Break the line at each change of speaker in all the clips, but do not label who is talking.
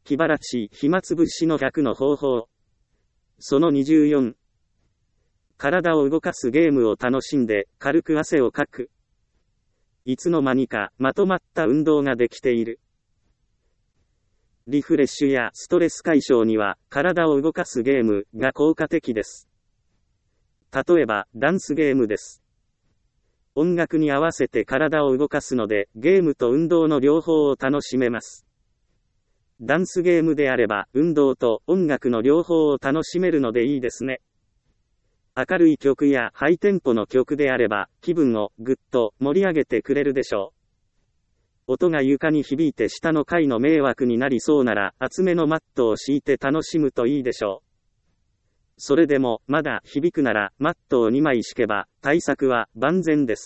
気晴らし、暇つぶしの100の方法。その24。体を動かすゲームを楽しんで、軽く汗をかく。いつの間にか、まとまった運動ができている。リフレッシュやストレス解消には、体を動かすゲームが効果的です。例えば、ダンスゲームです。音楽に合わせて体を動かすので、ゲームと運動の両方を楽しめます。ダンスゲームであれば、運動と音楽の両方を楽しめるのでいいですね。明るい曲やハイテンポの曲であれば、気分をぐっと盛り上げてくれるでしょう。音が床に響いて下の階の迷惑になりそうなら、厚めのマットを敷いて楽しむといいでしょう。それでも、まだ響くなら、マットを2枚敷けば、対策は万全です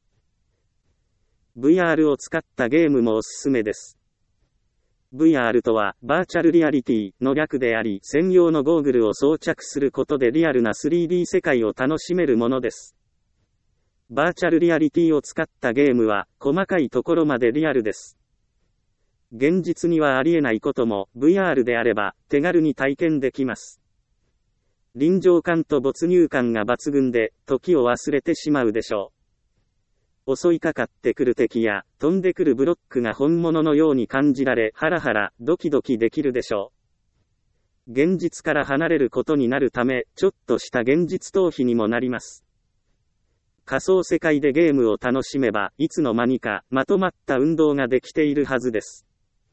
。VR を使ったゲームもおすすめです。VR とは、バーチャルリアリティの略であり、専用のゴーグルを装着することでリアルな 3D 世界を楽しめるものです。バーチャルリアリティを使ったゲームは、細かいところまでリアルです。現実にはありえないことも、VR であれば、手軽に体験できます。臨場感と没入感が抜群で、時を忘れてしまうでしょう。襲いかかってくる敵や、飛んでくるブロックが本物のように感じられ、ハラハラ、ドキドキできるでしょう。現実から離れることになるため、ちょっとした現実逃避にもなります。仮想世界でゲームを楽しめば、いつの間にか、まとまった運動ができているはずです。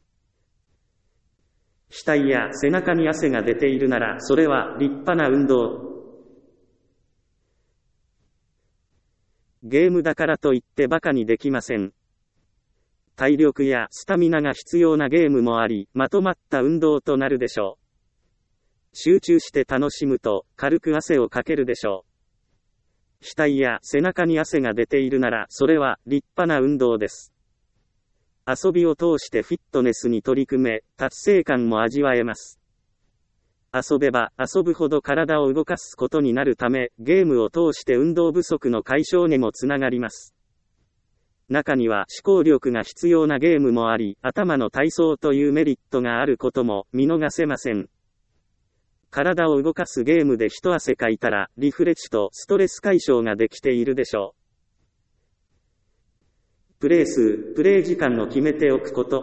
額や背中に汗が出ているなら、それは立派な運動。ゲームだからといってバカにできません。体力やスタミナが必要なゲームもあり、まとまった運動となるでしょう。集中して楽しむと、軽く汗をかけるでしょう。額や背中に汗が出ているなら、それは立派な運動です。遊びを通してフィットネスに取り組め、達成感も味わえます。遊べば遊ぶほど体を動かすことになるため、ゲームを通して運動不足の解消にもつながります。中には思考力が必要なゲームもあり、頭の体操というメリットがあることも見逃せません。体を動かすゲームで一汗かいたら、リフレッシュとストレス解消ができているでしょう。プレイ時間を決めておくこと。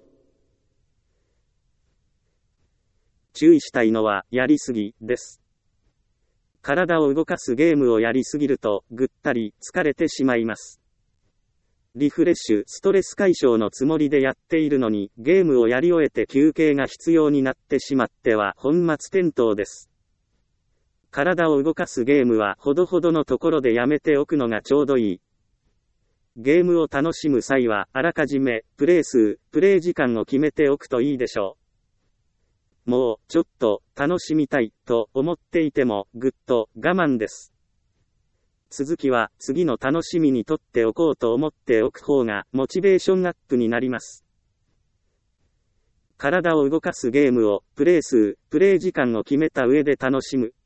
注意したいのは、やりすぎです。体を動かすゲームをやりすぎると、ぐったり疲れてしまいます。リフレッシュ、ストレス解消のつもりでやっているのに、ゲームをやり終えて休憩が必要になってしまっては本末転倒です。体を動かすゲームはほどほどのところでやめておくのがちょうどいい。ゲームを楽しむ際は、あらかじめ、プレイ時間を決めておくといいでしょう。もう、ちょっと、楽しみたい、と思っていても、ぐっと、我慢です。続きは、次の楽しみにとっておこうと思っておく方が、モチベーションアップになります。体を動かすゲームを、プレイ時間を決めた上で楽しむ。